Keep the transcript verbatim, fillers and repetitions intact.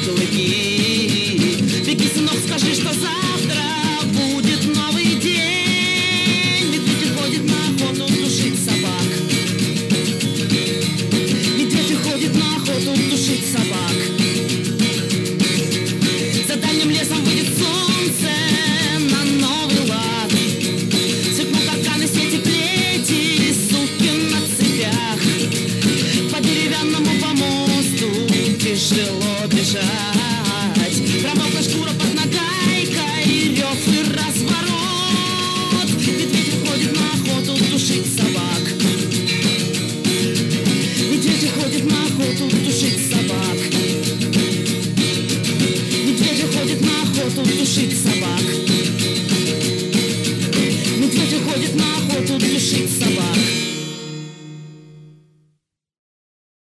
клыки. Беги, сынок, скажи, что завтра будет новый день. Медведь уходит на охоту душить собак. Медведь уходит на охоту душить собак. За дальним лесом выйдет солнце на новый лад. Сверкнут арканы, сети, плети, суки на цепях. По деревянному помосту тяжело бежать. Промокла шкура под нагайкой, рев и разворот. Медведь уходит на охоту душить собак. Медведь уходит на охоту душить собак. Медведь уходит на охоту душить собак. Медведь уходит на охоту душить собак.